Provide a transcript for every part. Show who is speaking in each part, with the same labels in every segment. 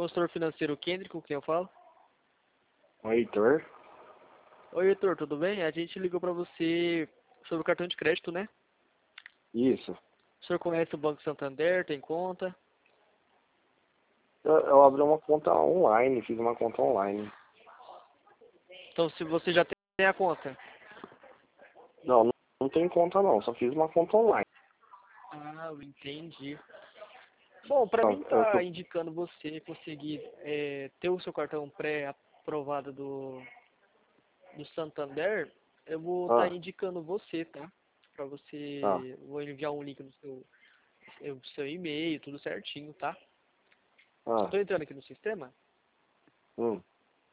Speaker 1: Consultor financeiro Kendrick, com quem eu falo?
Speaker 2: Oi, Heitor?
Speaker 1: Oi, Heitor, tudo bem? A gente ligou pra você sobre o cartão de crédito, né?
Speaker 2: Isso.
Speaker 1: O senhor conhece o Banco Santander, tem conta?
Speaker 2: Eu abri uma conta online, fiz uma conta online.
Speaker 1: Então, se você já tem a conta.
Speaker 2: Não tem conta não, só fiz uma conta online.
Speaker 1: Ah, eu entendi. Bom, pra
Speaker 2: Não,
Speaker 1: mim
Speaker 2: eu
Speaker 1: tá
Speaker 2: tô...
Speaker 1: indicando você conseguir ter o seu cartão pré-aprovado do Santander, eu vou estar
Speaker 2: Ah,
Speaker 1: indicando você, tá? Pra
Speaker 2: ah,
Speaker 1: você, vou enviar um link no seu e-mail, tudo certinho, tá?
Speaker 2: ah,
Speaker 1: Tô entrando aqui no sistema.
Speaker 2: hum,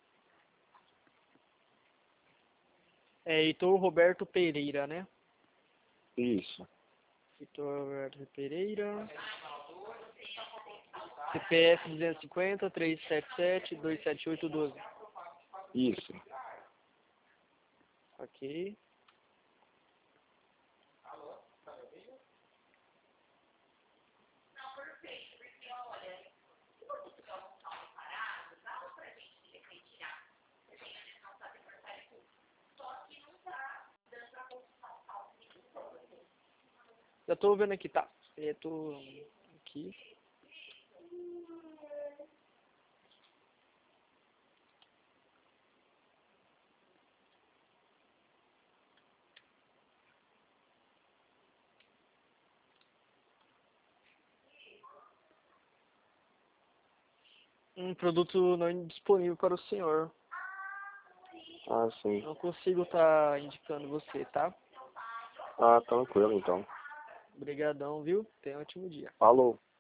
Speaker 1: É Heitor Roberto Pereira, né?
Speaker 2: isso,
Speaker 1: Heitor Roberto Pereira. CPF 250 377 27812.
Speaker 2: isso.
Speaker 1: Ok. Já tô vendo aqui, tá? Eu tô aqui. Um produto não disponível para o senhor.
Speaker 2: Ah, sim.
Speaker 1: Não consigo estar indicando você, tá?
Speaker 2: Ah, tranquilo então.
Speaker 1: Obrigadão, viu? Tenha um ótimo dia.
Speaker 2: Falou.